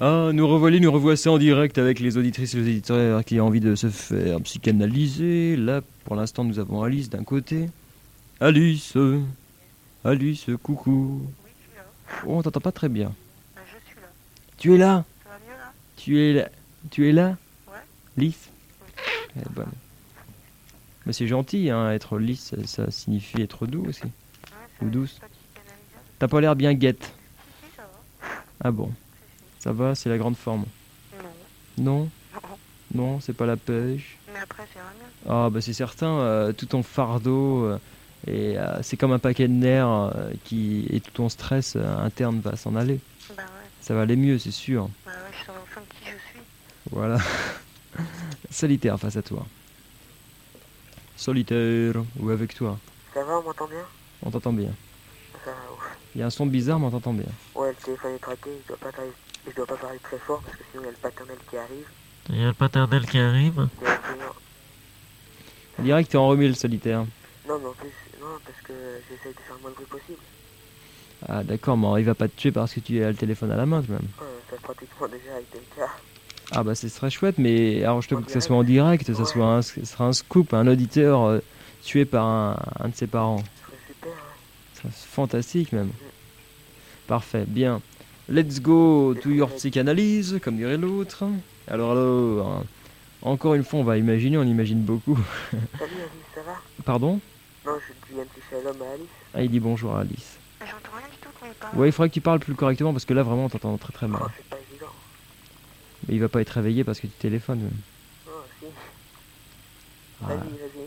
Ah, nous revoilà, nous revoici en direct avec les auditrices et les auditeurs qui ont envie de se faire psychanalyser. Là, pour l'instant, nous avons Alice d'un côté. Alice, Alice, coucou. Oui, je suis là. Oh, on t'entend pas très bien. Je suis là. Tu es là? Ça va mieux là? Tu es là? Tu es là? Ouais. Lisse? Oui. Eh ben. Mais c'est gentil, hein, être lisse, ça signifie être doux aussi. Ouais, Ou douce. c'est pas psychanalysable. T'as pas l'air bien guette. Si, ça va. Ah bon, Si, ça va, c'est la grande forme. si. Non. Non? Non. Non, c'est pas la pêche. Mais après, c'est rien. Ah bah c'est certain, tout ton fardeau et c'est comme un paquet de nerfs et tout ton stress interne va s'en aller. Bah ouais. Ça va aller mieux, c'est sûr. Bah ouais, je sens enfin qui je suis. Voilà. Solitaire face à toi. Solitaire ou avec toi. Ça va, on m'entend bien? On t'entend bien. Ça va, ouf. Il y a un son bizarre, mais on t'entend bien. Ouais, le téléphone est traqué, je dois pas parler très fort parce que sinon il y a le paternel qui arrive. Il y a le paternel qui arrive. C'est enseignant. On dirait que t'es enrhumé le solitaire. Non, mais en plus, non, parce que j'essaye de faire le moins de bruit possible. Ah d'accord, mais il va pas te tuer parce que tu as le téléphone à la main tout de même. Ça pratiquement déjà été le cas. Ah bah c'est très chouette, mais arrange-toi En pour que ça direct. soit en direct, ça Ouais. soit ce sera un scoop, un auditeur tué par un de ses parents. Ce serait super, ouais. C'est fantastique même. Parfait, bien. Let's go to your psychanalyse, comme dirait l'autre. Alors, encore une fois, on va imaginer, on imagine beaucoup. Salut Alice, ça va? Pardon? Non, je dis un petit shalom à Alice. Ah, il dit bonjour à Alice. J'entends rien du tout quand il parle. Ouais, il faudrait que tu parles plus correctement parce que là, vraiment, on t'entend très très mal. Oh, c'est pas évident. Mais il va pas être réveillé parce que tu téléphones. Même. Oh, si. Ah. Vas-y.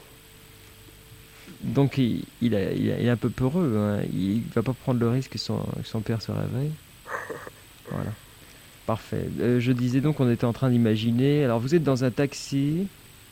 Donc, il est un peu peureux. Hein. Il va pas prendre le risque que son père se réveille. Voilà. Parfait. Je disais donc qu'on était en train d'imaginer. Alors, vous êtes dans un taxi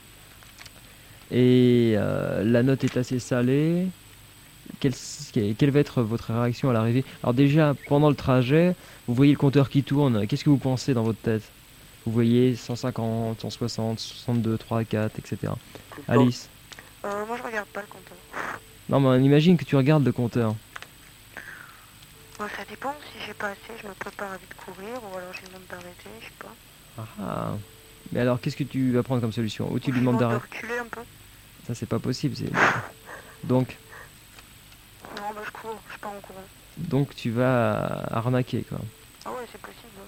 et la note est assez salée. Quelle va être votre réaction à l'arrivée? Alors déjà, pendant le trajet, vous voyez le compteur qui tourne. Qu'est-ce que vous pensez dans votre tête? Vous voyez 150, 160, 62, 3, 4, etc. Tout le temps. Alice? Moi, je regarde pas le compteur. Non, mais on imagine que tu regardes le compteur. Bon, ça dépend. Si j'ai pas assez, je me prépare à vite courir ou alors je lui demande d'arrêter, je sais pas. Ah. Mais alors, qu'est-ce que tu vas prendre comme solution? Ou tu Ou lui je demandes de d'arrêter? reculer un peu. Ça, c'est pas possible. Donc, Non, bah je cours, je pars en courant. donc tu vas arnaquer, quoi. Ah ouais, c'est possible. Ouais.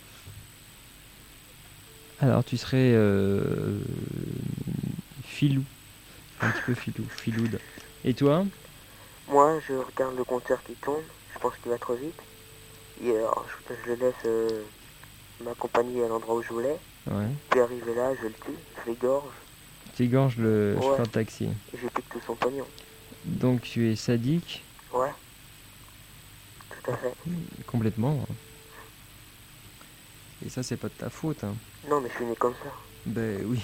Alors, tu serais filou. Un petit peu filoude. Et toi? Moi, je regarde le compteur qui tourne. Je pense qu'il va trop vite. Et alors, je laisse m'accompagner à l'endroit où je voulais. Ouais. Puis arrivé là, je le tue, je l'égorge Tu égorges le Ouais. chauffeur de taxi. et je pique tout son pognon. Donc, tu es sadique, Ouais. Tout à fait. complètement. Et ça, c'est pas de ta faute. Hein. Non, mais je suis né comme ça. Ben oui.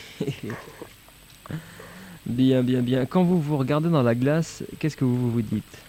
Bien. Quand vous vous regardez dans la glace, qu'est-ce que vous vous dites?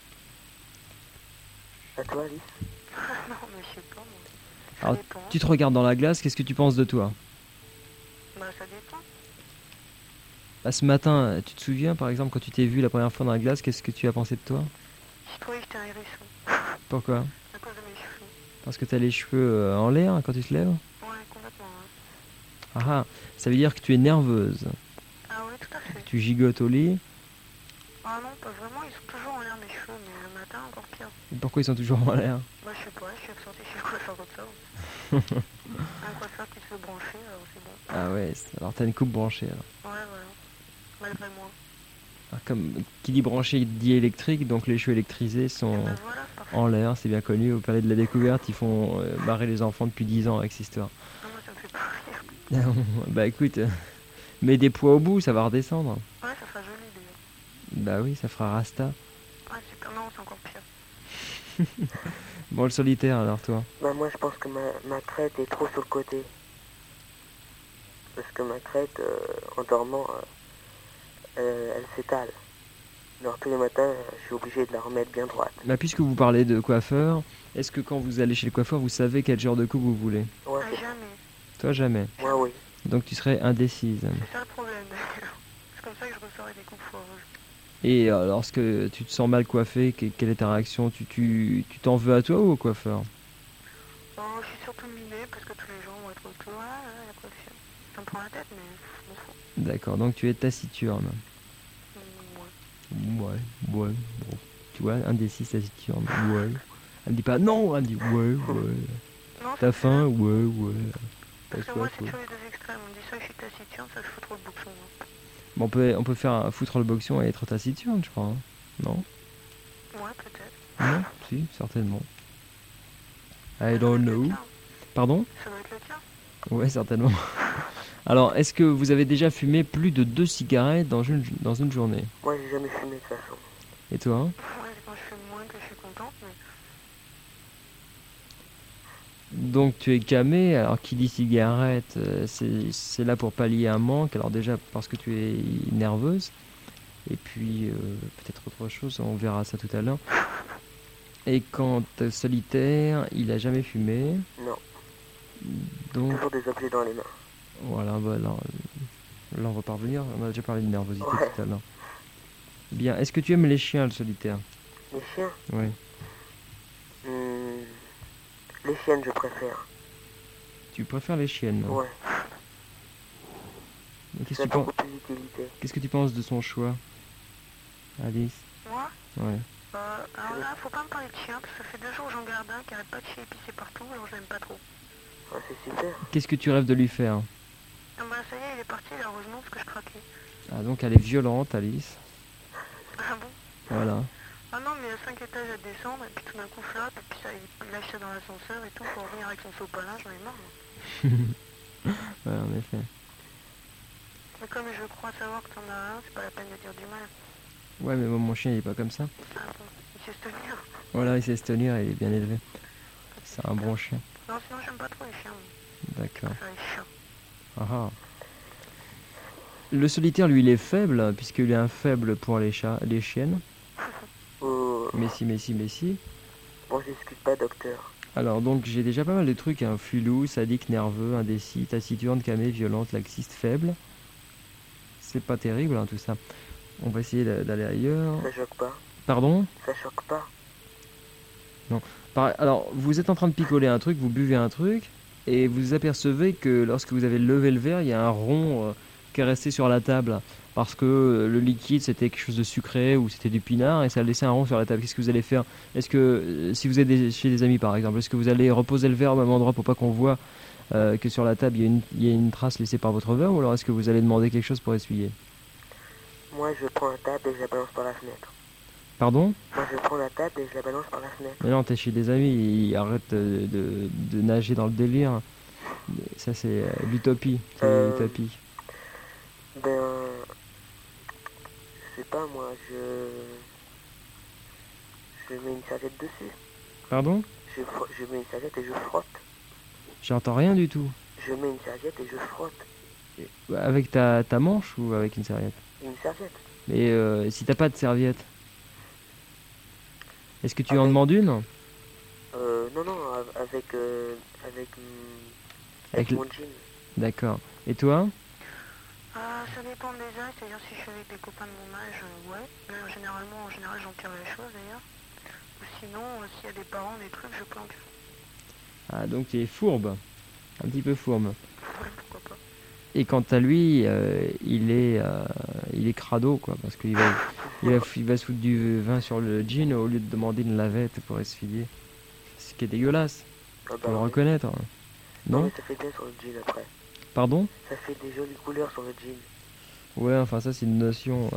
À toi, Alice? Non, mais je sais pas, moi. Ça Alors, dépend. tu te regardes dans la glace, qu'est-ce que tu penses de toi? Bah, ça dépend. Bah, ce matin, tu te souviens, par exemple, quand tu t'es vu la première fois dans la glace, qu'est-ce que tu as pensé de toi? Je trouvais que j'étais un hérisson. Pourquoi? À cause de mes cheveux. Parce que tu as les cheveux en l'air quand tu te lèves? Ouais, complètement. Ouais. Ah, ça veut dire que tu es nerveuse. Ah oui, tout à fait. Tu gigotes au lit. Ah non, pas vraiment, ils sont toujours en l'air mes cheveux, mais le matin encore pire. Et pourquoi ils sont toujours en l'air? Bah je sais pas, je suis sorti chez le coiffeur comme ça. Un coiffeur qui se fait brancher, alors c'est bon. Ah ouais, alors t'as une coupe branchée. Alors. Ouais, voilà. Malgré moi. Alors, comme qui dit branché dit électrique, donc les cheveux électrisés sont Et bah voilà, parfait. en l'air, c'est bien connu. Au Palais de la Découverte, ils font marrer les enfants depuis 10 ans avec cette histoire. Ah, moi ça me fait pas rire. Bah écoute, mets des poids au bout, ça va redescendre. Ouais, ça sera joli d'ailleurs. Bah oui, ça fera rasta. Ouais, super, non, c'est encore pire. Bon, le solitaire alors toi. Bah, moi, je pense que ma crête est trop sur le côté. Parce que ma crête, en dormant, elle s'étale. Alors, tous les matins, je suis obligé de la remettre bien droite. Bah puisque vous parlez de coiffeur, est-ce que quand vous allez chez le coiffeur, vous savez quel genre de coupe vous voulez? Ouais, Ah, jamais. Toi jamais. moi, oui. Donc tu serais indécise. C'est ça le problème d'ailleurs. C'est comme ça que je ressors avec des coupes foireuses. Et lorsque tu te sens mal coiffé, quelle est ta réaction? Tu t'en veux à toi ou au coiffeur? Oh, je suis surtout miné parce que tous les gens vont être autour. Ah, la coiffure. Ça me prend la tête, mais je m'en fous. D'accord, donc tu es taciturne. Ouais. Ouais, bon. Tu vois, un des 6 taciturne. Ouais. Elle me dit pas non, elle me dit ouais. Non, T'as ça fait faim? là. Ouais. Parce T'as que moi, soif? c'est Ouais. toujours les deux extrêmes. On me dit soit je suis taciturne, soit je fous trop le bouchon. Hein. Bon, on peut faire foutre le boxon et être taciturne, je crois. Hein. Non? Ouais, peut-être. Non? Si, certainement. I Ça doit don't être le know. tien. Pardon? Ça doit être le tien. Ouais, certainement. Alors, est-ce que vous avez déjà fumé plus de 2 cigarettes dans une journée? Moi, j'ai jamais fumé de toute façon. Et toi? Ouais, c'est quand je fume moins que je suis contente, mais Donc tu es camé, alors qui dit cigarette, c'est là pour pallier un manque, alors déjà parce que tu es nerveuse, et puis peut-être autre chose, on verra ça tout à l'heure. Et quand solitaire, il a jamais fumé, Non, donc toujours des objets dans les mains. voilà, bah, là on va parvenir, on a déjà parlé de nervosité Ouais. tout à l'heure. Bien, est-ce que tu aimes les chiens, le solitaire? Les chiens Oui. Les chiennes, je préfère. Tu préfères les chiennes? Non? Ouais, Et ça a beaucoup plus d'utilité. qu'est-ce que tu penses de son choix, Alice? moi, Ouais. alors là, faut pas me parler de chien parce que ça fait 2 jours que j'en garde un qui arrête pas de chier et pisser partout, alors je l'aime pas trop. Ouais, c'est super. Qu'est-ce que tu rêves de lui faire? Ah bah ça y est, il est parti, là, heureusement, parce que je craquais. Ah, donc elle est violente, Alice. Ah bon? Voilà. Ah non, mais il y a 5 étages à descendre, et puis tout d'un coup, flop, et puis ça, il lâche ça dans l'ascenseur et tout, pour revenir avec son sopalin, j'en ai marre. Moi. Ouais, en effet. Mais comme je crois savoir que t'en as un, c'est pas la peine de dire du mal. Ouais, mais moi, mon chien, il est pas comme ça. Ah bon, il sait se tenir. Voilà, il sait se tenir, il est bien élevé. C'est un bon chien. Non, sinon j'aime pas trop les chiens. Moi. D'accord. Je préfère les chiens. Ah ah. Le solitaire, lui, il est faible, puisqu'il est un faible pour les chats, les chiennes. Mais si. Bon, j'excuse pas, docteur. Alors, donc, j'ai déjà pas mal de trucs, hein. Filou, sadique, nerveux, indécis, taciturne, camé, violente, laxiste, faible. C'est pas terrible, hein, tout ça. On va essayer d'aller ailleurs. Ça choque pas. Pardon? Ça choque pas. Alors, vous êtes en train de picoler un truc, vous buvez un truc, et vous apercevez que lorsque vous avez levé le verre, il y a un rond qui est resté sur la table. Parce que le liquide, c'était quelque chose de sucré ou c'était du pinard, et ça a laissé un rond sur la table. Qu'est-ce que vous allez faire? Est-ce que, si vous êtes chez des amis par exemple, est-ce que vous allez reposer le verre au même endroit pour pas qu'on voit que sur la table il y a une trace laissée par votre verre, ou alors est-ce que vous allez demander quelque chose pour essuyer? Moi, je prends la table et je la balance par la fenêtre. Pardon? Moi, je prends la table et je la balance par la fenêtre. Mais non, t'es chez des amis, ils arrêtent de nager dans le délire. Ça, c'est l'utopie. C'est l'utopie. Ben, je sais pas, moi, je mets une serviette dessus. Pardon? Je mets une serviette et je frotte. J'entends rien du tout. Je mets une serviette et je frotte. Avec ta manche ou avec une serviette? Une serviette. Mais si t'as pas de serviette, est-ce que tu en Avec- demandes une? Non, avec Avec le- mon jean. D'accord. Et toi? Ça dépend des âges, c'est-à-dire si je suis avec des copains de mon âge, ouais. Mais en général, j'en tire les choses d'ailleurs. Ou sinon, s'il y a des parents, des trucs, je planque. Ah, donc tu es fourbe. Un petit peu fourbe. Ouais, pourquoi pas. Et quant à lui, il est crado, quoi, parce qu'il il va se foutre du vin sur le jean au lieu de demander une lavette pour essuyer. Ce qui est dégueulasse, Ah faut le ouais. reconnaître. Hein. Non, Non? mais ça fait bien sur le jean après. Pardon? Ça fait des jolies couleurs sur le jean. Ouais, enfin ça c'est une notion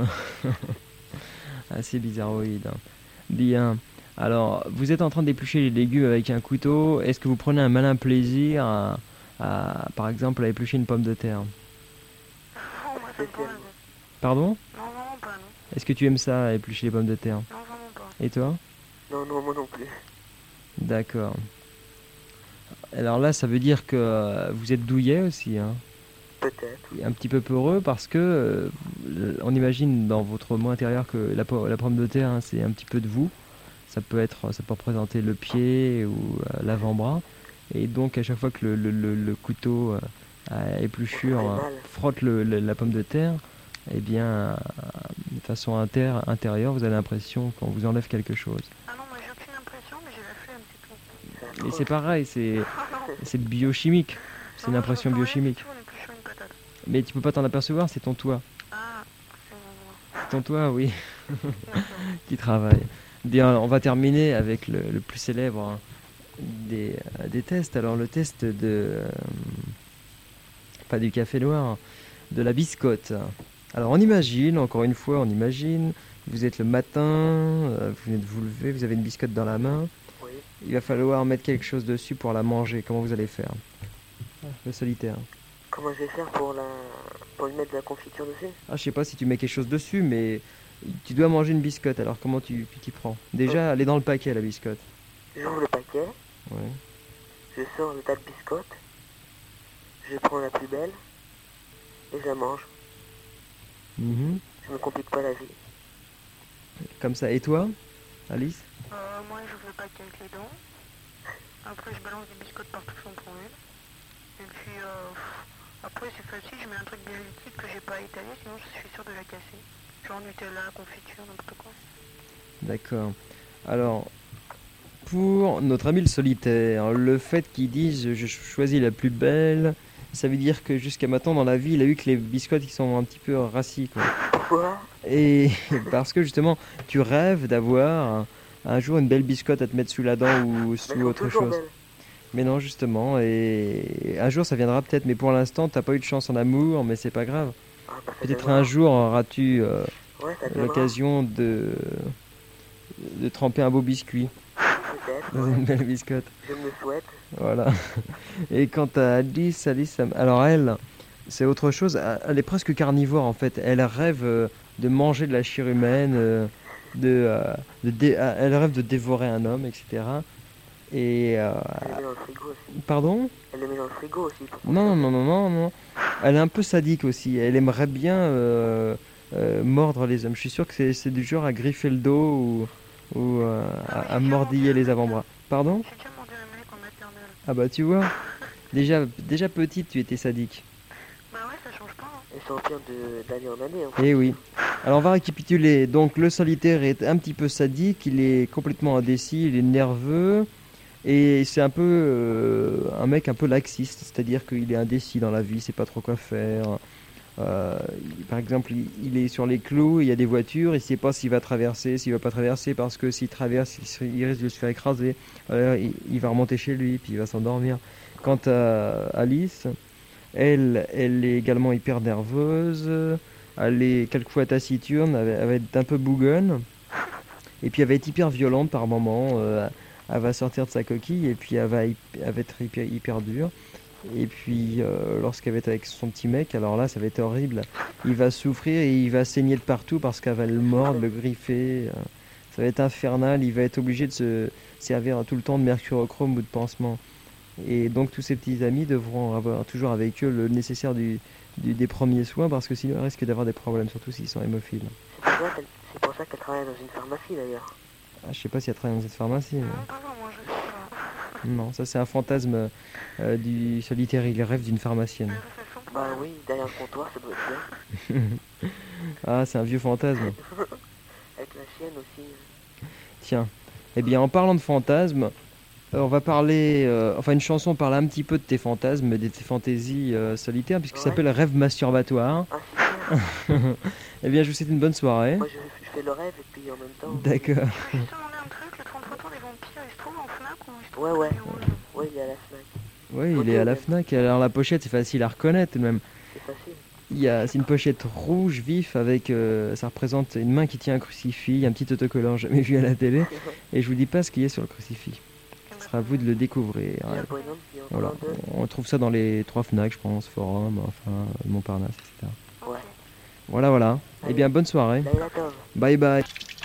assez bizarroïde. Hein. Bien. Alors, vous êtes en train d'éplucher les légumes avec un couteau. Est-ce que vous prenez un malin plaisir par exemple, à éplucher une pomme de terre? Oh, moi, ça me prend la tête. Pardon? Non, vraiment pas, non. Est-ce que tu aimes ça, éplucher les pommes de terre? Non, vraiment pas. Et toi? Non, moi non plus. D'accord. Alors là, ça veut dire que vous êtes douillet aussi, hein? Peut-être. Et un petit peu peureux parce que on imagine dans votre moi intérieur que la pomme de terre, hein, c'est un petit peu de vous. Ça peut représenter le pied ou l'avant-bras. Et donc à chaque fois que le couteau à épluchure Ça fait mal. frotte la pomme de terre, eh bien, de façon intérieure, vous avez l'impression qu'on vous enlève quelque chose. Ah non, moi j'ai aucune impression, mais j'ai la flemme, c'est tout. Et c'est pareil, c'est biochimique. C'est une impression biochimique. On est plus sur une patate. Mais tu peux pas t'en apercevoir, c'est ton toit. Ah, c'est bon. C'est ton toit, oui, D'accord. qui travaille. Bien, on va terminer avec le plus célèbre hein, des tests. Alors le test pas du café noir, de la biscotte. Alors on imagine, encore une fois, on imagine, vous êtes le matin, vous venez de vous lever, vous avez une biscotte dans la main, Oui. il va falloir mettre quelque chose dessus pour la manger. Comment vous allez faire? Le solitaire. Comment je vais faire pour lui mettre de la confiture dessus? Ah, je sais pas si tu mets quelque chose dessus, mais tu dois manger une biscotte. Alors comment tu t'y prends? Déjà, elle est dans le paquet, la biscotte. J'ouvre le paquet, Ouais. je sors le tas de biscottes, je prends la plus belle et je la mange. Mhm. Je me complique pas la vie. Comme ça. Et toi, Alice? Moi, j'ouvre le paquet avec les dents. Après, je balance des biscottes partout sans problème. Et puis, après, c'est facile, je mets un truc bien liquide que j'ai pas étalé, sinon je suis sûr de la casser. Genre Nutella, confiture, n'importe quoi. D'accord. Alors, pour notre ami le solitaire, le fait qu'il dise je choisis la plus belle, ça veut dire que jusqu'à maintenant dans la vie, il a eu que les biscottes qui sont un petit peu rassis, quoi. Pourquoi? Et parce que justement, tu rêves d'avoir un jour une belle biscotte à te mettre sous la dent ou Mais sous elles sont autre toujours chose. belles. Mais non, justement, et un jour ça viendra peut-être, mais pour l'instant, t'as pas eu de chance en amour, mais c'est pas grave. Ah, bah, ça Peut-être viendra. un jour auras-tu Ouais, ça viendra. l'occasion de tremper un beau biscuit Peut-être, dans ouais. une belle biscotte. Je me le souhaite. Voilà. Et quant à Alice, alors elle, c'est autre chose. Elle est presque carnivore en fait. Elle rêve de manger de la chair humaine, elle rêve de dévorer un homme, etc. Et Elle le met dans le frigo aussi. pardon? Elle le met dans le frigo aussi. Non, non, non, non, non. Elle est un peu sadique aussi. Elle aimerait bien mordre les hommes. Je suis sûr que c'est du genre à griffer le dos ou à mordiller les avant-bras. Pardon? J'ai déjà mangé un mec en maternelle. Ah bah tu vois, déjà petite tu étais sadique. Bah ouais, ça change pas. Hein. Et ça empire d'année en année. En fait. Eh oui. Alors on va récapituler. Donc le solitaire est un petit peu sadique, il est complètement indécis, il est nerveux. Et c'est un peu un mec un peu laxiste, c'est-à-dire qu'il est indécis dans la vie, il sait pas trop quoi faire. Par exemple, il est sur les clous, il y a des voitures, il sait pas s'il va traverser, s'il va pas traverser, parce que s'il traverse, il risque de se faire écraser. Alors, il va remonter chez lui, puis il va s'endormir. Quant à Alice, elle est également hyper nerveuse, elle est quelquefois taciturne, elle va être un peu bougonne, et puis elle va être hyper violente par moments. Elle va sortir de sa coquille et puis elle va être hyper dure. Et puis lorsqu'elle va être avec son petit mec, alors là ça va être horrible. Il va souffrir et il va saigner de partout parce qu'elle va le mordre, le griffer. Ça va être infernal. Il va être obligé de se servir tout le temps de mercurochrome ou de pansement. Et donc tous ses petits amis devront avoir toujours avec eux le nécessaire des premiers soins parce que sinon ils risquent d'avoir des problèmes, surtout s'ils sont hémophiles. C'est pour ça qu'elle travaille dans une pharmacie d'ailleurs. Ah, je sais pas s'il y a travaillé dans cette pharmacie. Mais... Non, pas vraiment, je sais pas. Non, ça c'est un fantasme du solitaire, il rêve d'une pharmacienne. Mais de toute façon, Bah oui, derrière le comptoir, ça doit être bien. Ah, c'est un vieux fantasme. Avec la chienne aussi. Tiens, eh bien en parlant de fantasmes, on va parler, enfin une chanson parle un petit peu de tes fantasmes, de tes fantaisies solitaires, puisqu'il Ouais. s'appelle Rêve masturbatoire. Ah, super. Eh bien je vous souhaite une bonne soirée. Moi, je fais le rêve et puis en même temps. D'accord. je vais juste demander un truc, le 33 tours des vampires, il se trouve en Fnac ou il se trouve Ouais, au ouais. bureau, là Ouais, il est à la Fnac. Oui, il Ok, est à la ok. Fnac. Alors la pochette, c'est facile à reconnaître même. C'est facile. C'est une pochette rouge vif avec, ça représente une main qui tient un crucifix, un petit autocollant jamais vu à la télé. Et je vous dis pas ce qu'il y a sur le crucifix. Ce sera à vous de le découvrir. Il y a un bonhomme qui est en Voilà. train de. On trouve ça dans les 3 Fnac, je pense, Forum, enfin Montparnasse, etc. Ouais. Voilà, voilà. Eh bien, bonne soirée. Là, il attend. Bye bye.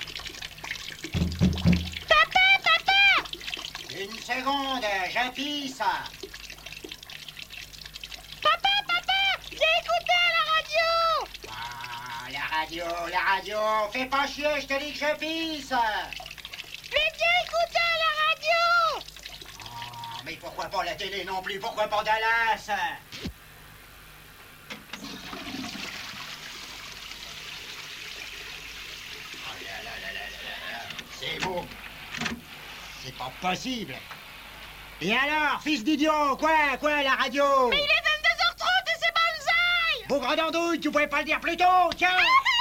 Une seconde, j'appuie ça. Ah, la radio, fais pas chier, je te dis que je pisse. Fais bien écouter la radio. Oh, mais pourquoi pas la télé non plus, pourquoi pas Dallas? Oh là là là là là là là. C'est beau. C'est pas possible. Et alors, fils d'idiot, quoi, la radio? Mais il est 22h30 et c'est banzai! Bougre d'andouille, tu pouvais pas le dire plus tôt, tiens!